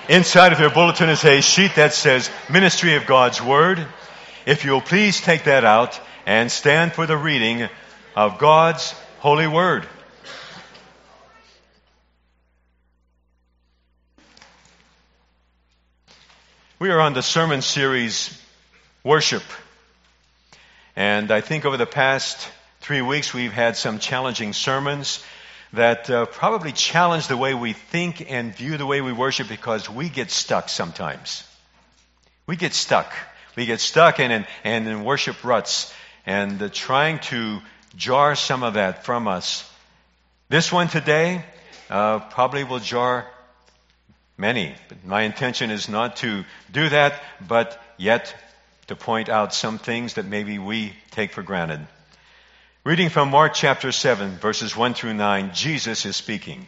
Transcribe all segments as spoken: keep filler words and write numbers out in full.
Inside of your bulletin is a sheet that says Ministry of God's Word. If you'll please take that out and stand for the reading of God's holy word. We are on the sermon series, Worship. And I think over the past three weeks we've had some challenging sermons that uh, probably challenge the way we think and view the way we worship, because we get stuck sometimes. We get stuck. We get stuck in, in, in, in worship ruts, and uh, trying to jar some of that from us. This one today uh, probably will jar many. But my intention is not to do that, but yet to point out some things that maybe we take for granted. Reading from Mark chapter seven, verses one through nine, Jesus is speaking.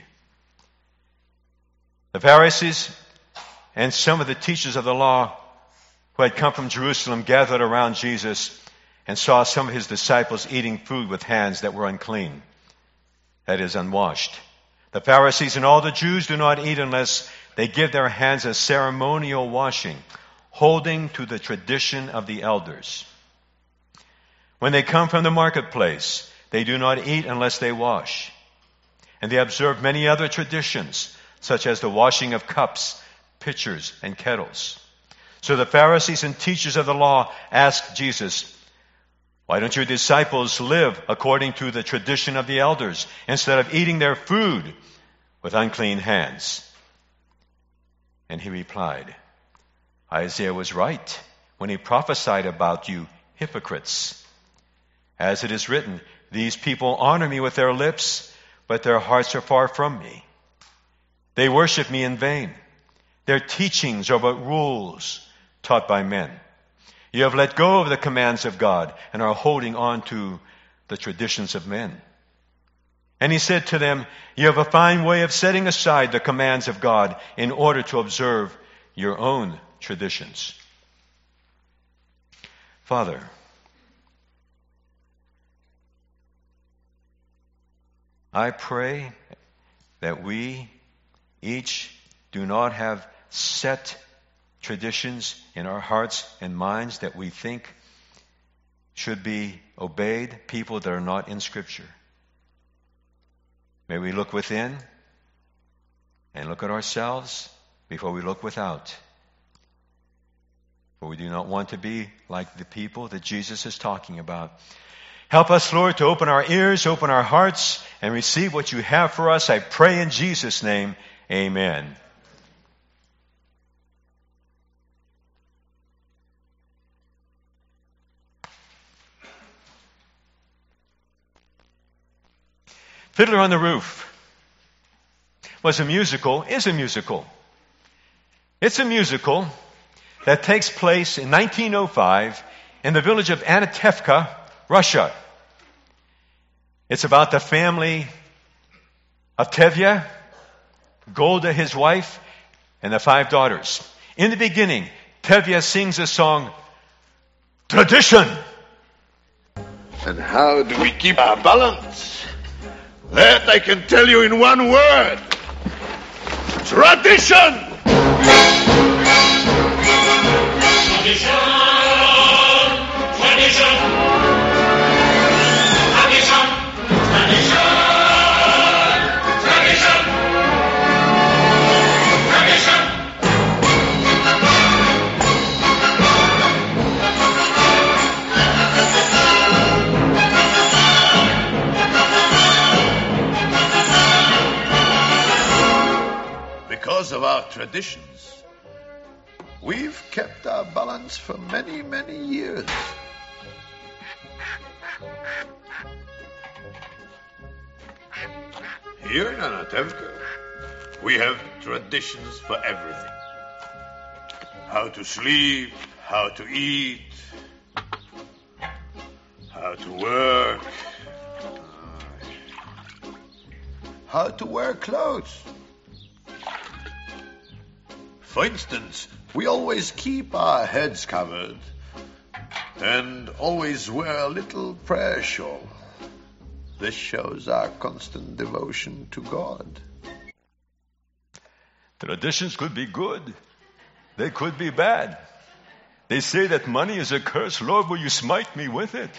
The Pharisees and some of the teachers of the law who had come from Jerusalem gathered around Jesus and saw some of his disciples eating food with hands that were unclean, that is, unwashed. The Pharisees and all the Jews do not eat unless they give their hands a ceremonial washing, holding to the tradition of the elders. When they come from the marketplace, they do not eat unless they wash. And they observe many other traditions, such as the washing of cups, pitchers, and kettles. So the Pharisees and teachers of the law asked Jesus, "Why don't your disciples live according to the tradition of the elders, instead of eating their food with unclean hands?" And he replied, "Isaiah was right when he prophesied about you hypocrites. As it is written, these people honor me with their lips, but their hearts are far from me. They worship me in vain. Their teachings are but rules taught by men. You have let go of the commands of God and are holding on to the traditions of men." And he said to them, "You have a fine way of setting aside the commands of God in order to observe your own traditions." Father, I pray that we each do not have set traditions in our hearts and minds that we think should be obeyed, people that are not in Scripture. May we look within and look at ourselves before we look without. For we do not want to be like the people that Jesus is talking about. Help us, Lord, to open our ears, open our hearts, and receive what you have for us. I pray in Jesus' name, amen. Fiddler on the Roof was a musical, is a musical. It's a musical that takes place in nineteen oh five in the village of Anatevka, Russia. It's about the family of Tevye, Golda, his wife, and the five daughters. In the beginning, Tevye sings a song, Tradition. And how do we keep our balance? That I can tell you in one word. Tradition! Tradition! Tradition! Because of our traditions, we've kept our balance for many, many years. Here in Anatevka, we have traditions for everything. How to sleep, how to eat, how to work, how to wear clothes. For instance, we always keep our heads covered and always wear a little prayer shawl. This shows our constant devotion to God. Traditions could be good. They could be bad. They say that money is a curse. Lord, will you smite me with it?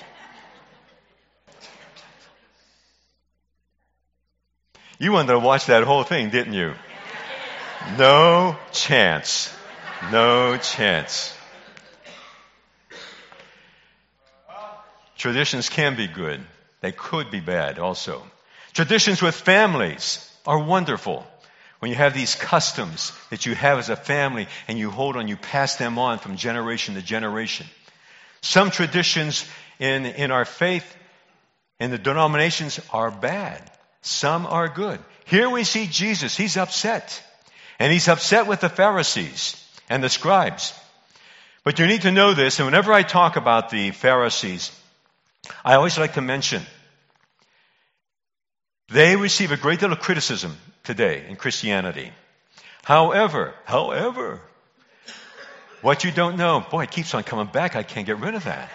You wanted to watch that whole thing, didn't you? No chance. No chance. Traditions can be good. They could be bad also. Traditions with families are wonderful. When you have these customs that you have as a family and you hold on, you pass them on from generation to generation. Some traditions in, in our faith, in the denominations, are bad. Some are good. Here we see Jesus. He's upset. And he's upset with the Pharisees and the scribes. But you need to know this, and whenever I talk about the Pharisees, I always like to mention they receive a great deal of criticism today in Christianity. However, however, what you don't know, boy, it keeps on coming back. I can't get rid of that.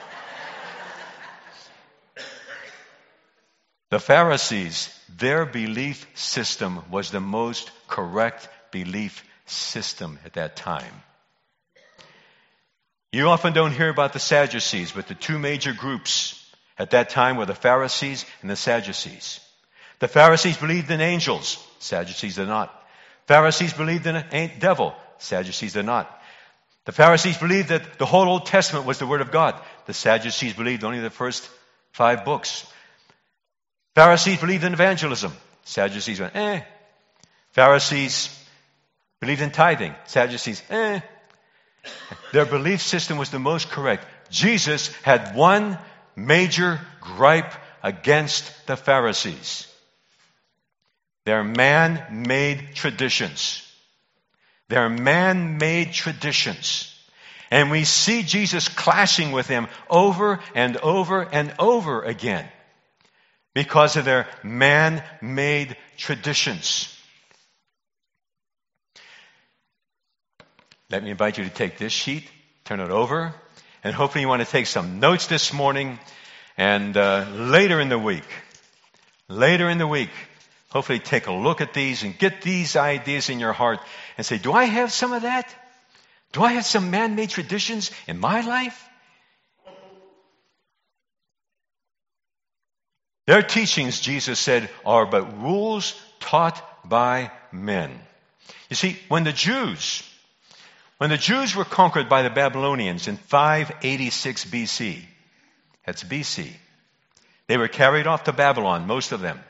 The Pharisees, their belief system was the most correct belief system at that time. You often don't hear about the Sadducees, but the two major groups at that time were the Pharisees and the Sadducees. The Pharisees believed in angels. Sadducees did not. Pharisees believed in a devil. Sadducees did not. The Pharisees believed that the whole Old Testament was the Word of God. The Sadducees believed only the first five books. Pharisees believed in evangelism. Sadducees went, eh. Pharisees believed in tithing. Sadducees, eh. Their belief system was the most correct. Jesus had one major gripe against the Pharisees. They're man-made traditions. They're man-made traditions. And we see Jesus clashing with them over and over and over again because of their man-made traditions. Let me invite you to take this sheet, turn it over, and hopefully you want to take some notes this morning. And uh, later in the week, later in the week, hopefully take a look at these and get these ideas in your heart and say, do I have some of that? Do I have some man-made traditions in my life? Their teachings, Jesus said, are but rules taught by men. You see, when the Jews, when the Jews were conquered by the Babylonians in five eighty-six B C, that's B C, they were carried off to Babylon, most of them.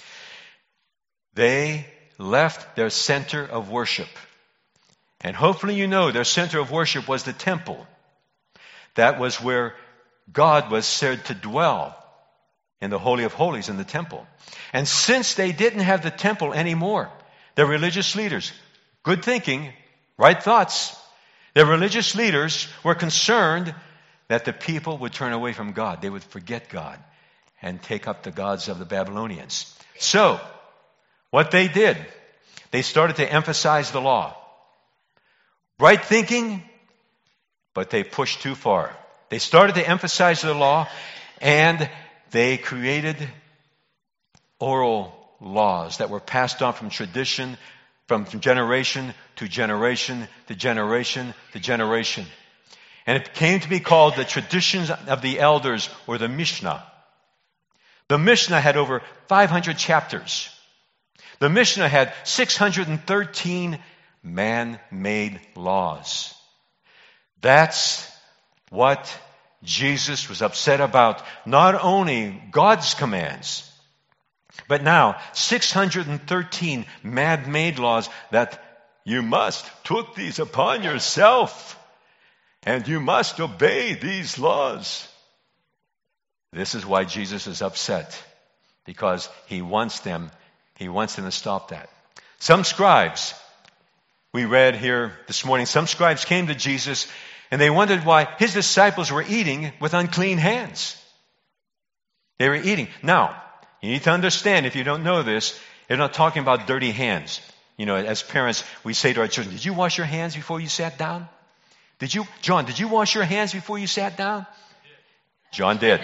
They left their center of worship. And hopefully you know their center of worship was the temple. That was where God was said to dwell, in the Holy of Holies in the temple. And since they didn't have the temple anymore, their religious leaders, good thinking, right thoughts, their religious leaders were concerned that the people would turn away from God. They would forget God and take up the gods of the Babylonians. So, what they did, they started to emphasize the law. Right thinking, but they pushed too far. They started to emphasize the law, and they created oral laws that were passed on from tradition, from generation to generation to generation to generation. And it came to be called the traditions of the elders, or the Mishnah. The Mishnah had over five hundred chapters. The Mishnah had six hundred thirteen man-made laws. That's what Jesus was upset about. Not only God's commands, but now six hundred thirteen man-made laws that you must took these upon yourself. And you must obey these laws. This is why Jesus is upset. Because he wants them, he wants them to stop that. Some scribes, we read here this morning, some scribes came to Jesus and they wondered why his disciples were eating with unclean hands. They were eating. Now, you need to understand, if you don't know this, they're not talking about dirty hands. You know, as parents, we say to our children, did you wash your hands before you sat down? Did you, John, did you wash your hands before you sat down? John did.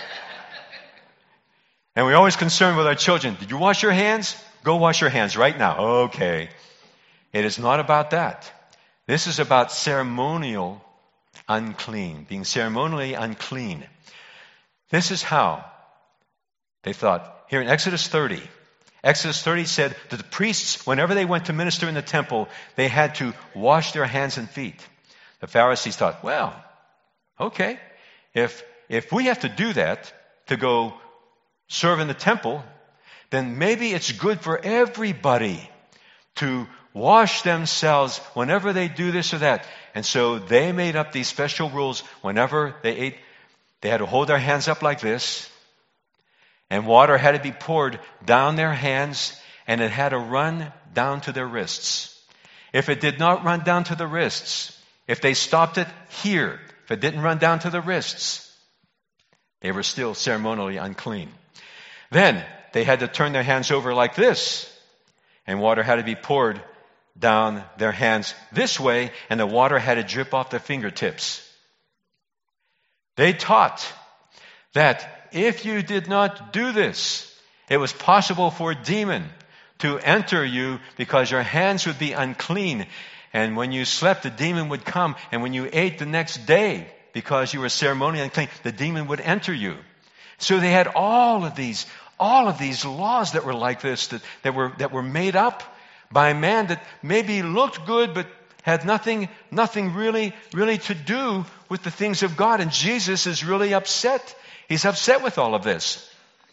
And we're always concerned with our children. Did you wash your hands? Go wash your hands right now. Okay. It is not about that. This is about ceremonial unclean, being ceremonially unclean. This is how they thought. Here in Exodus thirty, Exodus thirty said that the priests, whenever they went to minister in the temple, they had to wash their hands and feet. The Pharisees thought, well, okay, if if we have to do that to go serve in the temple, then maybe it's good for everybody to wash themselves whenever they do this or that. And so they made up these special rules. Whenever they ate, they had to hold their hands up like this, and water had to be poured down their hands, and it had to run down to their wrists. If it did not run down to the wrists, if they stopped it here, if it didn't run down to the wrists, they were still ceremonially unclean. Then they had to turn their hands over like this, and water had to be poured down their hands this way, and the water had to drip off their fingertips. They taught that if you did not do this, it was possible for a demon to enter you because your hands would be unclean. And when you slept, the demon would come. And when you ate the next day, because you were ceremonially unclean, the demon would enter you. So they had all of these, all of these laws that were like this, that, that were that were made up by man, that maybe looked good, but had nothing, nothing really, really to do with the things of God. And Jesus is really upset. He's upset with all of this.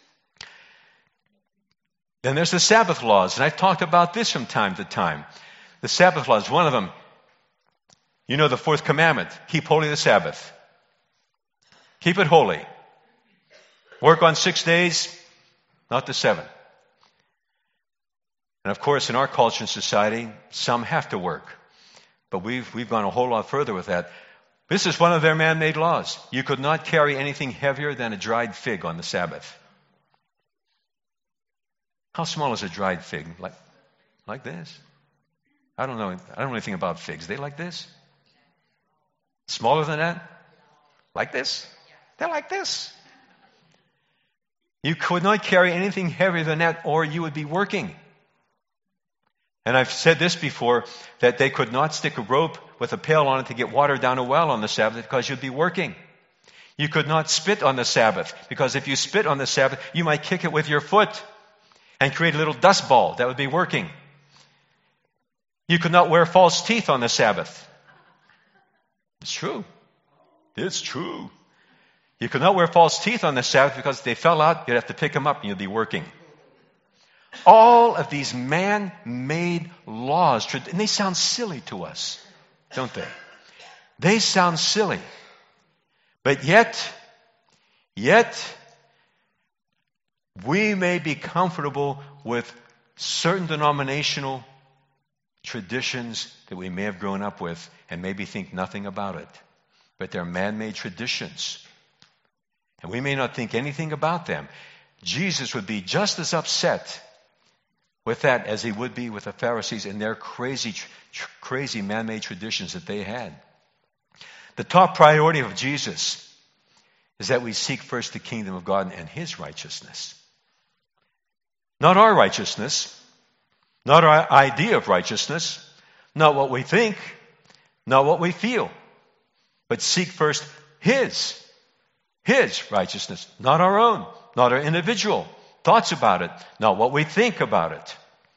Then there's the Sabbath laws, and I've talked about this from time to time. The Sabbath laws, one of them, you know the fourth commandment, keep holy the Sabbath. Keep it holy. Work on six days, not the seven. And of course, in our culture and society, some have to work. But we've, we've gone a whole lot further with that. This is one of their man-made laws. You could not carry anything heavier than a dried fig on the Sabbath. How small is a dried fig? Like, like this? I don't know. I don't know anything about figs. They like this? Smaller than that? Like this? They're like this. You could not carry anything heavier than that, or you would be working. And I've said this before, that they could not stick a rope with a pail on it to get water down a well on the Sabbath because you'd be working. You could not spit on the Sabbath, because if you spit on the Sabbath, you might kick it with your foot and create a little dust ball. That would be working. You could not wear false teeth on the Sabbath. It's true. It's true. You could not wear false teeth on the Sabbath, because if they fell out, you'd have to pick them up and you'd be working. All of these man-made laws, and they sound silly to us, don't they? They sound silly. But yet, yet, we may be comfortable with certain denominational traditions that we may have grown up with and maybe think nothing about it. But they're man-made traditions. And we may not think anything about them. Jesus would be just as upset with that as he would be with the Pharisees and their crazy, tr- crazy man-made traditions that they had. The top priority of Jesus is that we seek first the kingdom of God and his righteousness. Not our righteousness, not our idea of righteousness, not what we think, not what we feel, but seek first his, his righteousness, not our own, not our individual thoughts about it, not what we think about it.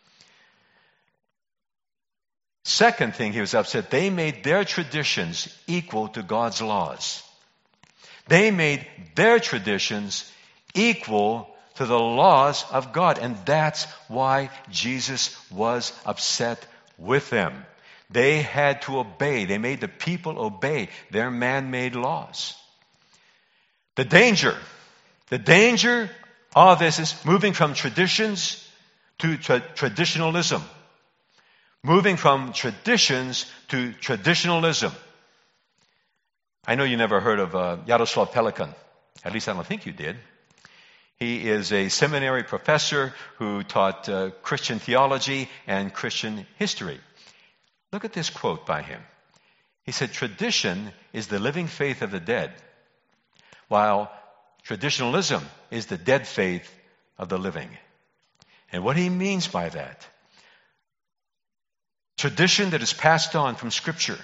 Second thing he was upset, they made their traditions equal to God's laws. They made their traditions equal to the laws of God. And that's why Jesus was upset with them. They had to obey. They made the people obey their man-made laws. The danger, the danger of this is moving from traditions to tra- traditionalism. Moving from traditions to traditionalism. I know you never heard of uh, Yaroslav Pelikan. At least I don't think you did. He is a seminary professor who taught uh, Christian theology and Christian history. Look at this quote by him. He said, tradition is the living faith of the dead, while traditionalism is the dead faith of the living. And what he means by that, tradition that is passed on from Scripture,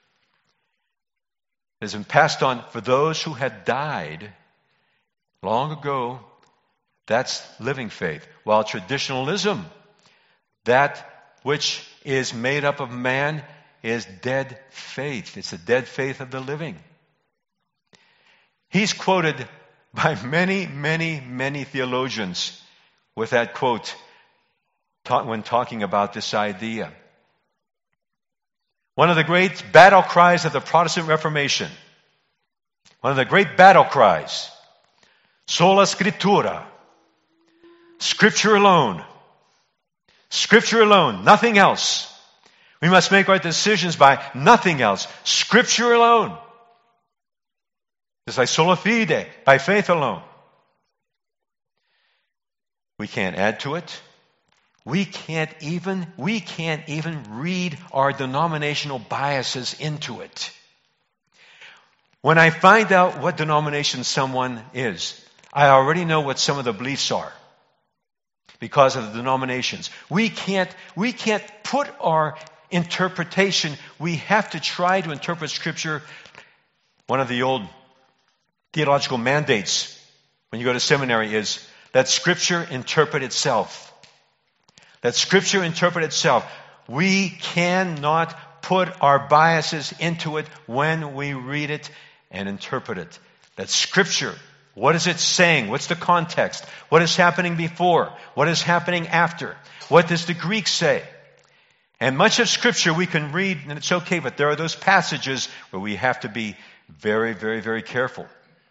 has been passed on for those who had died long ago, that's living faith. While traditionalism, that which is made up of man, is dead faith. It's the dead faith of the living. He's quoted by many, many, many theologians with that quote when talking about this idea. One of the great battle cries of the Protestant Reformation, one of the great battle cries, sola scriptura, Scripture alone. Scripture alone, nothing else. We must make our decisions by nothing else. Scripture alone. It's like sola fide, by faith alone. We can't add to it. We can't even, we can't even read our denominational biases into it. When I find out what denomination someone is, I already know what some of the beliefs are because of the denominations. We can't, we can't put our interpretation. We have to try to interpret Scripture. One of the old theological mandates when you go to seminary is that Scripture interpret itself. That Scripture interpret itself. We cannot put our biases into it when we read it and interpret it. That Scripture, what is it saying? What's the context? What is happening before? What is happening after? What does the Greek say? And much of Scripture we can read and it's okay, but there are those passages where we have to be very, very, very careful.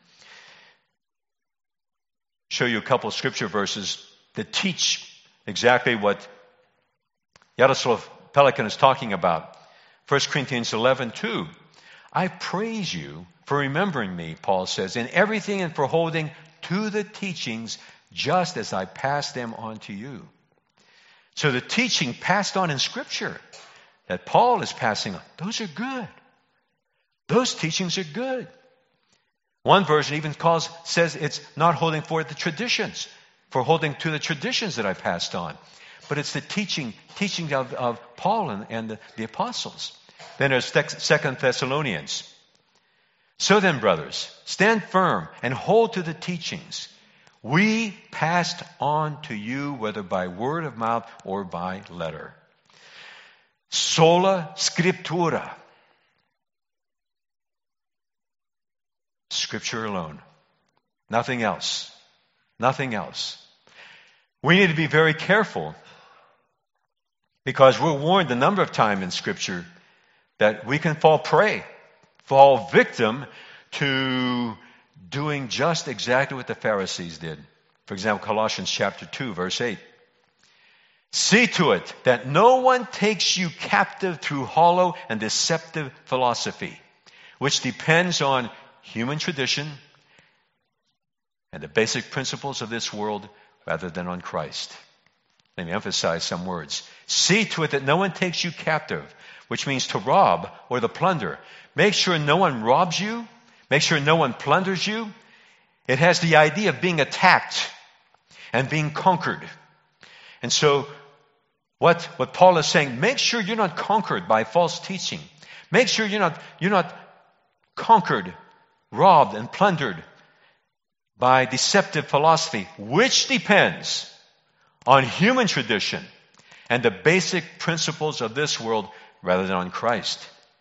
Show you a couple of Scripture verses that teach exactly what Yaroslav Pelikan is talking about. First Corinthians eleven two. I praise you for remembering me, Paul says, in everything and for holding to the teachings just as I passed them on to you. So the teaching passed on in Scripture that Paul is passing on, those are good. Those teachings are good. One version even calls, says it's not holding for the traditions, for holding to the traditions that I passed on. But it's the teaching, teaching of, of Paul and, and the, the apostles. Then there's Second Thessalonians. So then, brothers, stand firm and hold to the teachings we passed on to you, whether by word of mouth or by letter. Sola scriptura. Scripture alone. Nothing else. Nothing else. We need to be very careful because we're warned a number of times in Scripture that we can fall prey, fall victim to doing just exactly what the Pharisees did. For example, Colossians chapter two, verse eight. See to it that no one takes you captive through hollow and deceptive philosophy, which depends on human tradition and the basic principles of this world rather than on Christ. Let me emphasize some words. See to it that no one takes you captive, which means to rob or to plunder. Make sure no one robs you. Make sure no one plunders you. It has the idea of being attacked and being conquered. And so what, what Paul is saying, make sure you're not conquered by false teaching. Make sure you're not, you're not conquered, robbed, and plundered by deceptive philosophy, which depends on human tradition and the basic principles of this world rather than on Christ.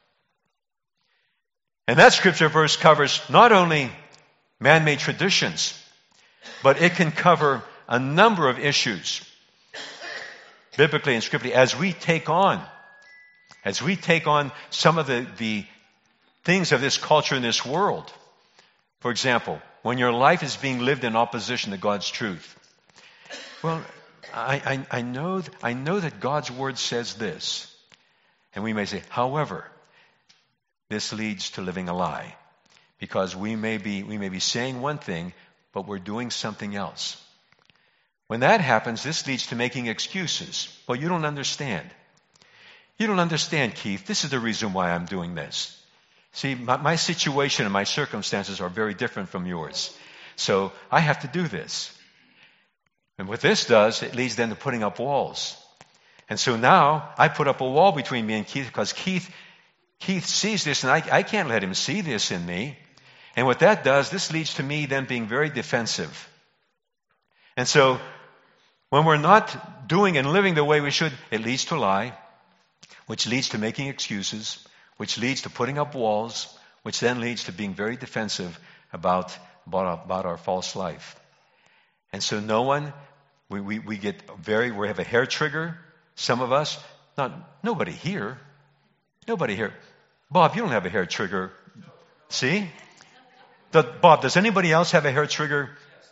And that scripture verse covers not only man-made traditions, but it can cover a number of issues biblically and scripturally as we take on, as we take on some of the, the things of this culture and this world. For example, when your life is being lived in opposition to God's truth. Well, I, I, I know, I know that God's word says this. And we may say, however, this leads to living a lie. Because we may be, we may be saying one thing, but we're doing something else. When that happens, this leads to making excuses. Well, you don't understand. You don't understand, Keith. This is the reason why I'm doing this. See, my, my situation and my circumstances are very different from yours. So I have to do this. And what this does, it leads then to putting up walls. And so now I put up a wall between me and Keith because Keith, Keith sees this and I, I can't let him see this in me. And what that does, this leads to me then being very defensive. And so when we're not doing and living the way we should, it leads to lie, which leads to making excuses, which leads to putting up walls, which then leads to being very defensive about, about, our, about our false life. And so no one, we, we, we get very, we have a hair trigger, some of us, not nobody here, nobody here. Bob, you don't have a hair trigger. See? The, Bob, does anybody else have a hair trigger?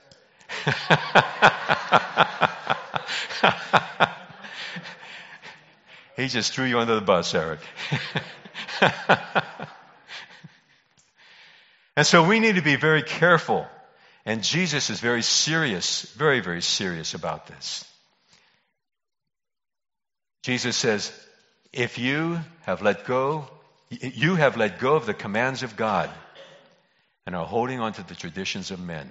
He just threw you under the bus, Eric. And so we need to be very careful. And Jesus is very serious, very, very serious about this. Jesus says, if you have let go, you have let go of the commands of God and are holding on to the traditions of men.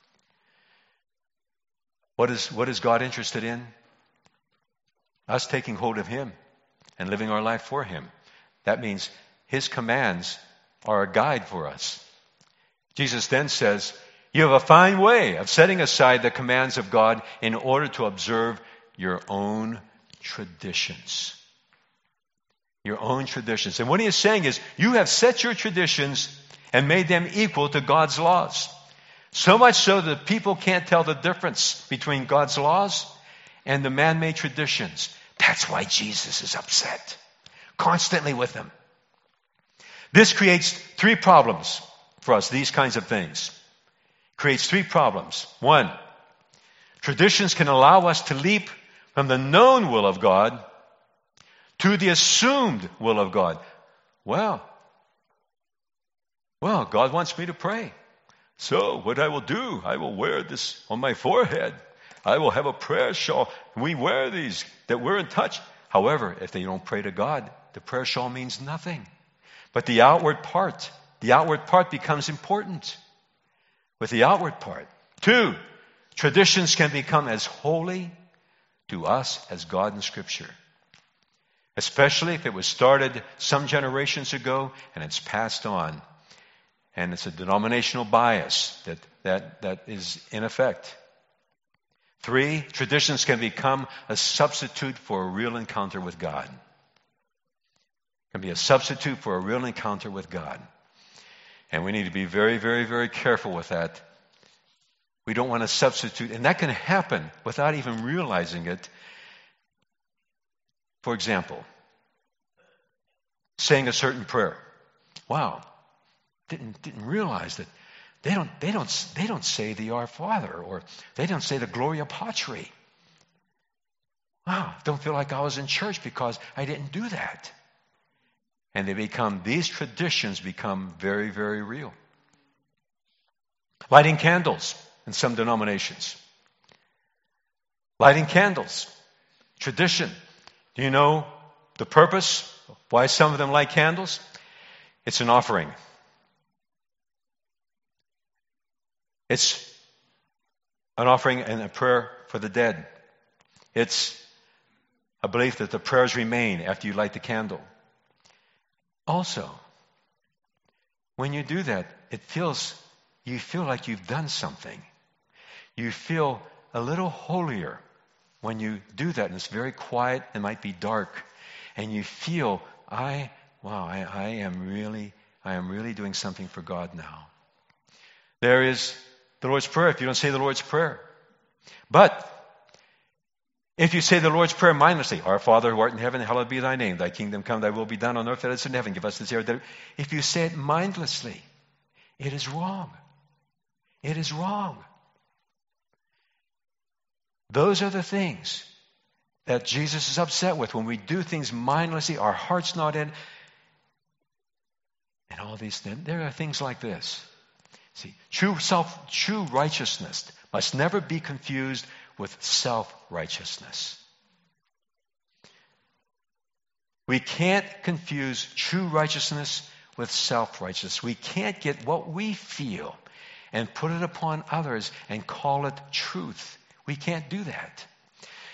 What is, what is God interested in? Us taking hold of Him and living our life for Him. That means His commands are a guide for us. Jesus then says, you have a fine way of setting aside the commands of God in order to observe your own traditions. Your own traditions. And what He is saying is, you have set your traditions and made them equal to God's laws. So much so that people can't tell the difference between God's laws and the man-made traditions. That's why Jesus is upset constantly with them. This creates three problems for us, these kinds of things. Creates three problems. One, traditions can allow us to leap from the known will of God to the assumed will of God. Well, well, God wants me to pray. So what I will do, I will wear this on my forehead. I will have a prayer shawl. We wear these, that we're in touch. However, if they don't pray to God, the prayer shawl means nothing. But the outward part, the outward part becomes important with the outward part. Two, traditions can become as holy to us as God in Scripture. Especially if it was started some generations ago and it's passed on. And it's a denominational bias that, that, that is in effect. Three, traditions can become a substitute for a real encounter with God. Can be a substitute for a real encounter with God. And we need to be very, very, very careful with that. We don't want to substitute, and that can happen without even realizing it. For example, saying a certain prayer. Wow, didn't didn't realize that they don't they don't they don't say the Our Father, or they don't say the Gloria Patri. Wow, don't feel like I was in church because I didn't do that. And they become, these traditions become very, very real. Lighting candles in some denominations. Lighting candles. Tradition. Do you know the purpose? Why some of them light candles? It's an offering. It's an offering and a prayer for the dead. It's a belief that the prayers remain after you light the candle. Also, when you do that, it feels, you feel like you've done something. You feel a little holier when you do that, and it's very quiet, it might be dark, and you feel, I, wow, I, I am really, I am really doing something for God now. There is the Lord's Prayer if you don't say the Lord's Prayer. But if you say the Lord's Prayer mindlessly, Our Father who art in heaven, hallowed be thy name. Thy kingdom come, thy will be done on earth as it is in heaven. Give us this day our daily. If you say it mindlessly, it is wrong. It is wrong. Those are the things that Jesus is upset with. When we do things mindlessly, our heart's not in. And all these things. There are things like this. See, true self, true righteousness must never be confused with self-righteousness. We can't confuse true righteousness with self-righteousness. We can't get what we feel and put it upon others and call it truth. We can't do that.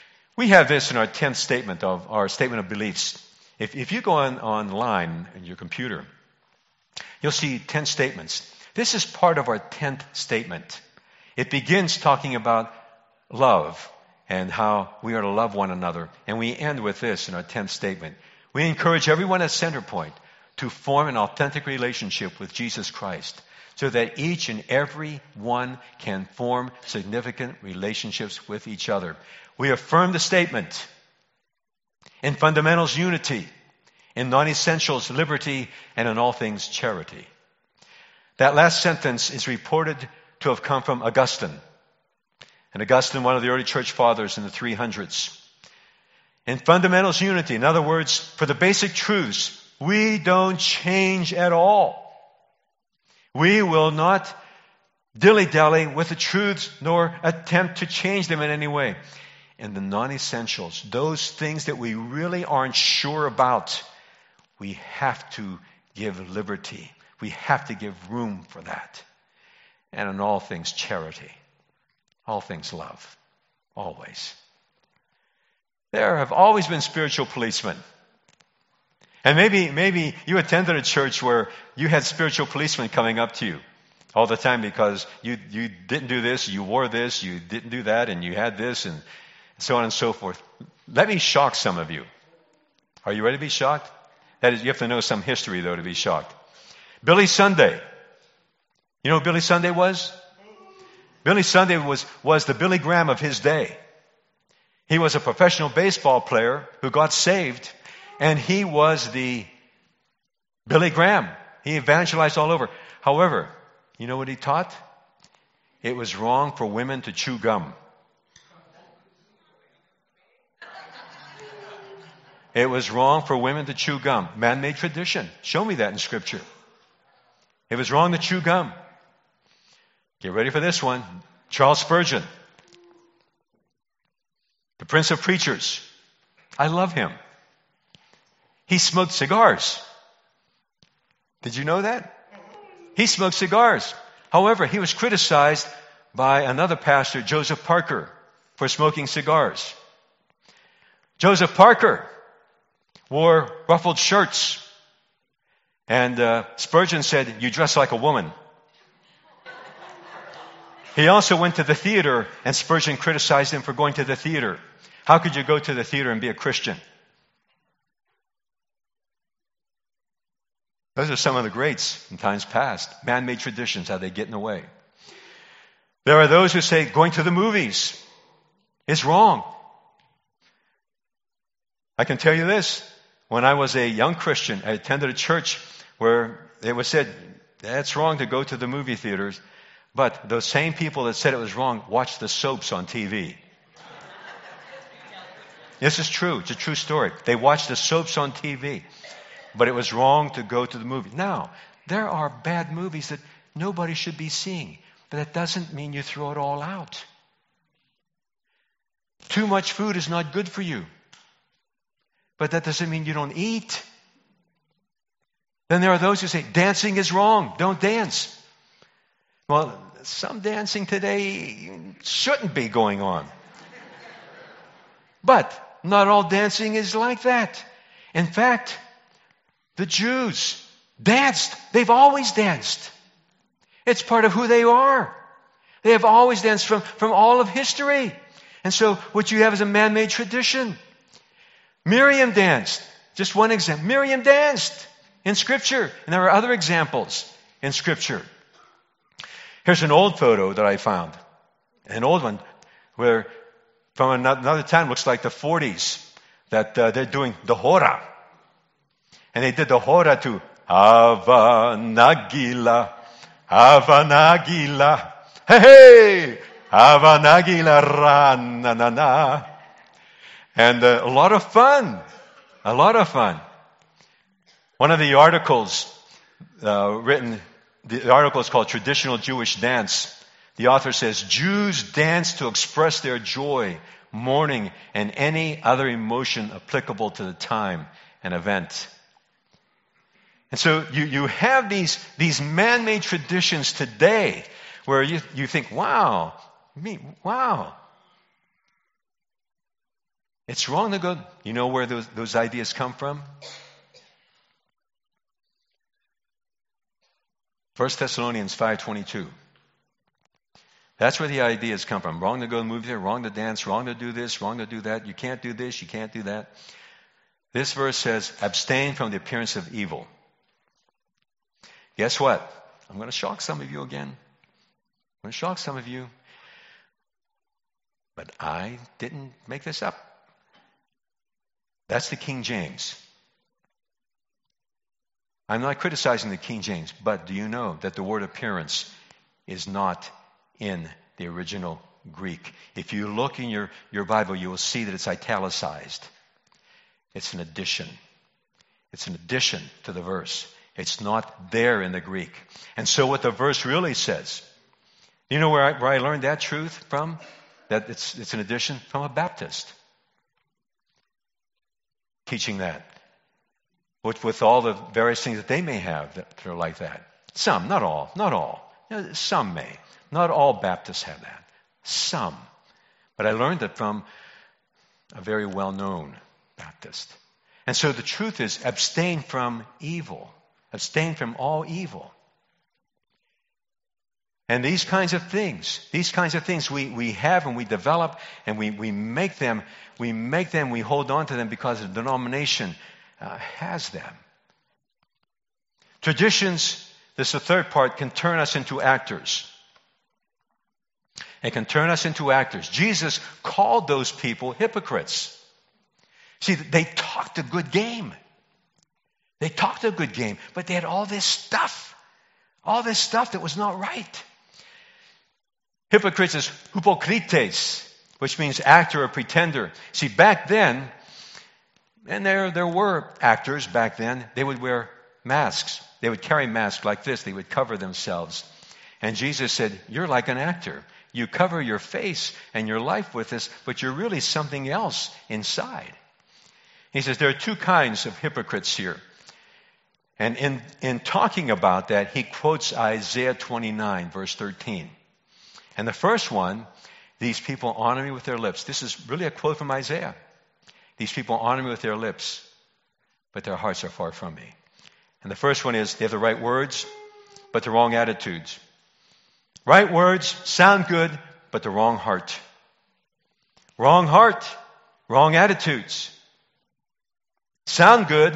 We have this in our tenth statement of our statement of beliefs. If, if you go on online in your computer, you'll see ten statements. This is part of our tenth statement. It begins talking about love and how we are to love one another. And we end with this in our tenth statement. We encourage everyone at Centerpoint to form an authentic relationship with Jesus Christ so that each and every one can form significant relationships with each other. We affirm the statement in fundamentals unity, in non-essentials liberty, and in all things charity. That last sentence is reported to have come from Augustine. And Augustine, one of the early church fathers in the three hundreds. In fundamentals unity, in other words, for the basic truths, we don't change at all. We will not dilly-dally with the truths nor attempt to change them in any way. In the non-essentials, those things that we really aren't sure about, we have to give liberty. We have to give room for that. And in all things, charity. All things, love. Always. There have always been spiritual policemen. And maybe, maybe you attended a church where you had spiritual policemen coming up to you all the time because you, you didn't do this, you wore this, you didn't do that, and you had this, and so on and so forth. Let me shock some of you. Are you ready to be shocked? That is, you have to know some history, though, to be shocked. Billy Sunday. You know who Billy Sunday was? Billy Sunday was, was the Billy Graham of his day. He was a professional baseball player who got saved, and he was the Billy Graham. He evangelized all over. However, you know what he taught? It was wrong for women to chew gum. It was wrong for women to chew gum. Man-made tradition. Show me that in Scripture. It was wrong to chew gum. Get ready for this one. Charles Spurgeon. The Prince of Preachers. I love him. He smoked cigars. Did you know that? He smoked cigars. However, he was criticized by another pastor, Joseph Parker, for smoking cigars. Joseph Parker wore ruffled shirts. And uh, Spurgeon said, "You dress like a woman." He also went to the theater, and Spurgeon criticized him for going to the theater. How could you go to the theater and be a Christian? Those are some of the greats in times past. Man-made traditions, how they get in the way. There are those who say going to the movies is wrong. I can tell you this. When I was a young Christian, I attended a church where it was said, that's wrong to go to the movie theaters. But those same people that said it was wrong watched the soaps on T V. This is true. It's a true story. They watched the soaps on T V. But it was wrong to go to the movie. Now, there are bad movies that nobody should be seeing. But that doesn't mean you throw it all out. Too much food is not good for you. But that doesn't mean you don't eat. Then there are those who say, dancing is wrong. Don't dance. Well, some dancing today shouldn't be going on. But not all dancing is like that. In fact, the Jews danced. They've always danced. It's part of who they are. They have always danced from, from all of history. And so what you have is a man-made tradition. Miriam danced. Just one example. Miriam danced in Scripture. And there are other examples in Scripture. Here's an old photo that I found. An old one where from another time, looks like the forties, that uh, they're doing the hora. And they did the hora to Hava Nagila, Hava Nagila, hey hey, Hava Nagila ra na na na. And uh, a lot of fun, a lot of fun. One of the articles uh, written, the article is called Traditional Jewish Dance. The author says, Jews dance to express their joy, mourning, and any other emotion applicable to the time and event. And so you, you have these, these man-made traditions today where you, you think, wow, me, wow. It's wrong to go. You know where those, those ideas come from? First Thessalonians five twenty-two. That's where the ideas come from. Wrong to go to the movie theater, wrong to dance, wrong to do this, wrong to do that. You can't do this, you can't do that. This verse says, abstain from the appearance of evil. Guess what? I'm going to shock some of you again. I'm going to shock some of you. But I didn't make this up. That's the King James. I'm not criticizing the King James, but do you know that the word appearance is not in the original Greek? If you look in your, your Bible, you will see that it's italicized. It's an addition. It's an addition to the verse. It's not there in the Greek. And so what the verse really says, you know where I, where I learned that truth from? That it's, it's an addition? From a Baptist. Teaching that. With, with all the various things that they may have that are like that. Some, not all, not all. Some may. Not all Baptists have that. Some. But I learned it from a very well-known Baptist. And so the truth is, abstain from evil. Abstain from all evil. And these kinds of things, these kinds of things we, we have and we develop and we, we make them, we make them, we hold on to them because the denomination uh, has them. Traditions, this is the third part, can turn us into actors. It can turn us into actors. Jesus called those people hypocrites. See, they talked a good game. They talked a good game, but they had all this stuff. All this stuff that was not right. Hypocrites is hypokrites, which means actor or pretender. See, back then, and there, there were actors back then, they would wear masks. They would carry masks like this. They would cover themselves. And Jesus said, you're like an actor. You cover your face and your life with this, but you're really something else inside. He says there are two kinds of hypocrites here. And in, in talking about that, he quotes Isaiah twenty-nine, verse thirteen. And the first one, these people honor me with their lips. This is really a quote from Isaiah. These people honor me with their lips, but their hearts are far from me. And the first one is, they have the right words, but the wrong attitudes. Right words sound good, but the wrong heart. Wrong heart, wrong attitudes. Sound good,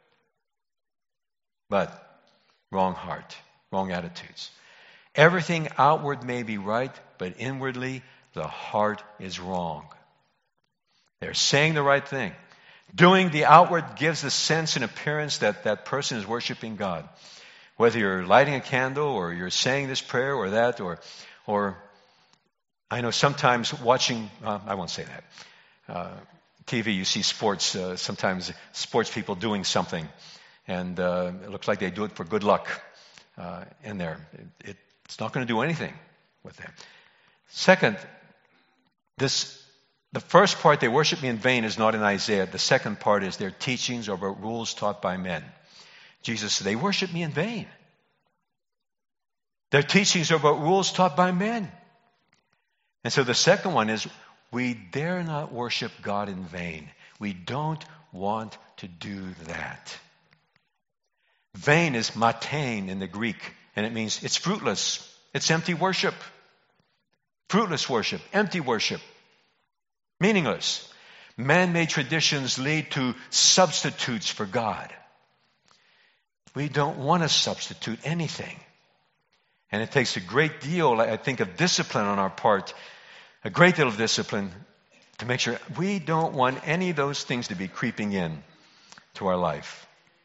but wrong heart, wrong attitudes. Everything outward may be right, but inwardly the heart is wrong. They're saying the right thing. Doing the outward gives the sense and appearance that that person is worshiping God. Whether you're lighting a candle or you're saying this prayer or that, or, or I know sometimes watching, uh, I won't say that, uh, T V, you see sports, uh, sometimes sports people doing something, and uh, it looks like they do it for good luck uh, in there. It, it, it's not going to do anything with them. Second, this the first part, they worship me in vain, is not in Isaiah. The second part is their teachings are about rules taught by men. Jesus said, they worship me in vain. Their teachings are about rules taught by men. And so the second one is, we dare not worship God in vain. We don't want to do that. Vain is matein in the Greek, and it means it's fruitless. It's empty worship. Fruitless worship, empty worship, meaningless. Man-made traditions lead to substitutes for God. We don't want to substitute anything. And it takes a great deal, I think, of discipline on our part, a great deal of discipline to make sure we don't want any of those things to be creeping in to our life.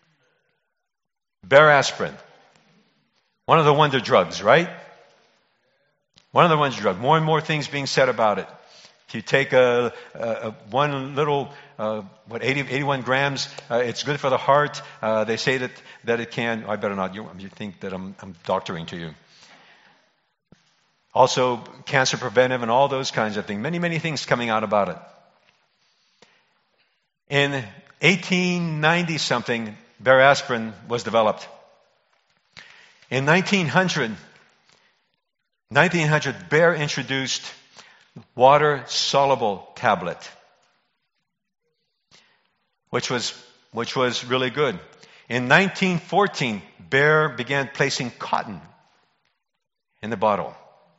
Bear aspirin, one of the wonder drugs, right? One of the wonder drugs. More and more things being said about it. If you take a, a, a one little, uh, what, eighty, eighty-one grams, uh, it's good for the heart. Uh, they say that, that it can, I better not, you, you think that I'm, I'm doctoring to you. Also, cancer preventive and all those kinds of things. Many, many things coming out about it. In eighteen ninety something, Bear aspirin was developed. In nineteen hundred, nineteen hundred, Bear introduced water-soluble tablet. which was, which was really good. In nineteen fourteen, Bear began placing cotton in the bottle.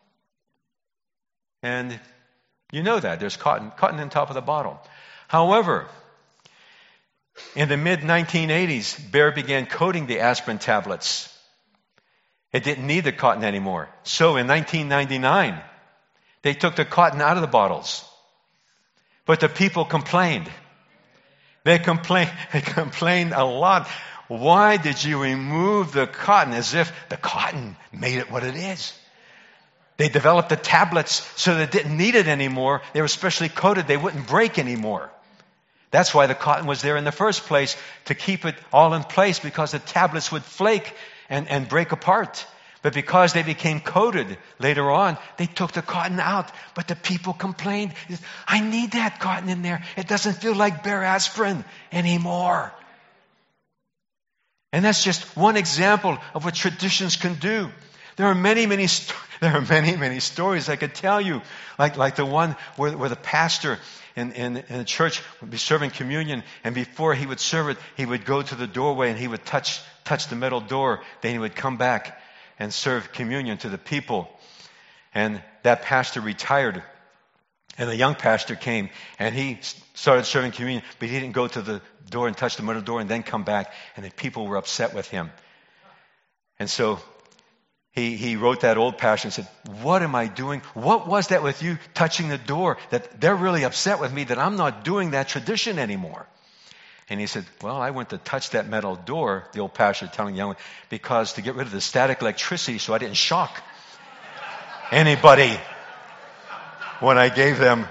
And you know that. There's cotton, cotton on top of the bottle. However, in the mid nineteen eighties, Bear began coating the aspirin tablets. It didn't need the cotton anymore. So in nineteen ninety-nine, they took the cotton out of the bottles. But the people complained. They complained, they complained a lot. Why did you remove the cotton? As if the cotton made it what it is. They developed the tablets so they didn't need it anymore. They were specially coated. They wouldn't break anymore. That's why the cotton was there in the first place, to keep it all in place, because the tablets would flake and, and break apart. But because they became coated later on, they took the cotton out. But the people complained, I need that cotton in there. It doesn't feel like Bear aspirin anymore. And that's just one example of what traditions can do. There are many, many, sto- there are many, many stories I could tell you. Like, like the one where, where the pastor in, in, in the church would be serving communion, and before he would serve it, he would go to the doorway and he would touch, touch the metal door. Then he would come back and serve communion to the people. And that pastor retired. And a young pastor came and he started serving communion, but he didn't go to the door and touch the metal door and then come back. And the people were upset with him. And so he, he wrote that old pastor and said, what am I doing? What was that with you touching the door that they're really upset with me that I'm not doing that tradition anymore? And he said, well, I went to touch that metal door, the old pastor telling the young one, because to get rid of the static electricity so I didn't shock anybody when I gave them.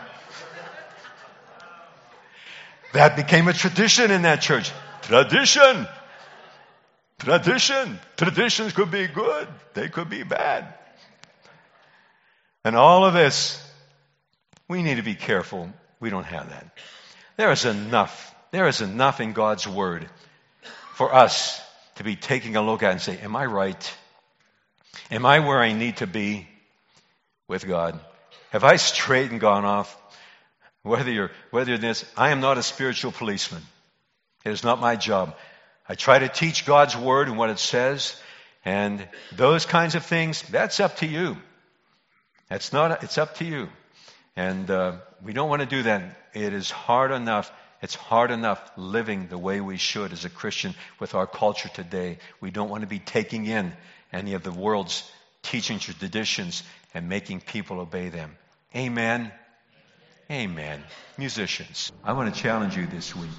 That became a tradition in that church. Tradition. Tradition. Traditions could be good. They could be bad. And all of this, we need to be careful. We don't have that. There is enough. There is enough in God's Word for us to be taking a look at and say, am I right? Am I where I need to be with God? Have I strayed and gone off? Whether you're, whether you're this, I am not a spiritual policeman. It is not my job. I try to teach God's Word and what it says, and those kinds of things, that's up to you. That's not, it's up to you. And uh, we don't want to do that. It is hard enough. It's hard enough living the way we should as a Christian with our culture today. We don't want to be taking in any of the world's teaching traditions and making people obey them. Amen. Amen. Musicians, I want to challenge you this week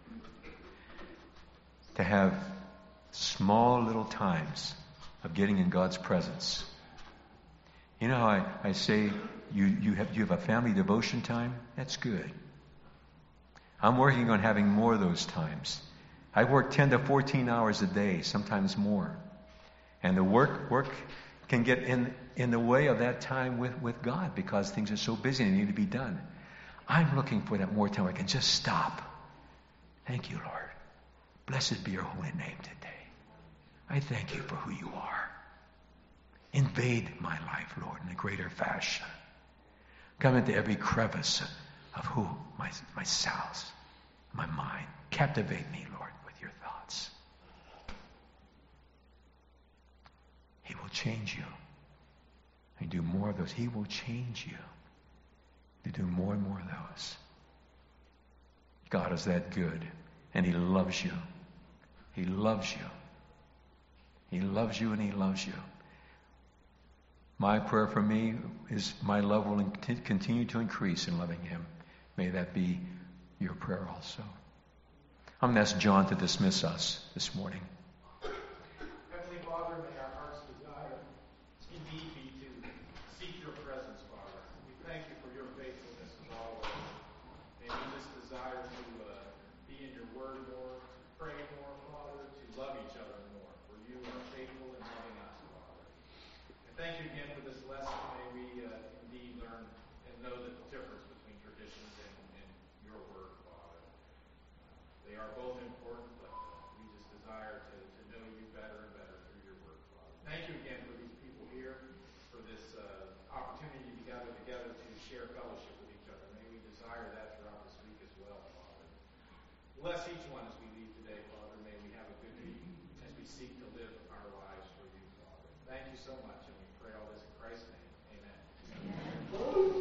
to have small little times of getting in God's presence. You know how I, I say you, you have, you have a family devotion time? That's good. I'm working on having more of those times. I work ten to fourteen hours a day, sometimes more. And the work work can get in, in the way of that time with, with God because things are so busy and they need to be done. I'm looking for that more time where I can just stop. Thank you, Lord. Blessed be your holy name today. I thank you for who you are. Invade my life, Lord, in a greater fashion. Come into every crevice of who my, my cells, my mind. Captivate me, Lord, with your thoughts. He will change you. And do more of those. He will change you to do more and more of those. God is that good. And He loves you. He loves you. He loves you and He loves you. My prayer for me is my love will continue to increase in loving Him. May that be your prayer also. I'm going to ask John to dismiss us this morning. Heavenly Father, may our heart's desire indeed be to seek your presence, Father. We thank you for your faithfulness as always. May we just desire to uh, be in your word more, to pray more, Father, to love each other more, for you are faithful in loving us, Father. And thank you again for this lesson. May we uh, indeed learn and know the difference between traditions and, and your word, Father. Uh, they are both important, but uh, we just desire to, to know you better and better through your word, Father. Thank you again for these people here, for this uh, opportunity to gather together to share fellowship with each other. May we desire that throughout this week as well, Father. Bless each one as we leave today, Father. May we have a good week as we seek to live our lives for you, Father. Thank you so much, and we pray all this in Christ's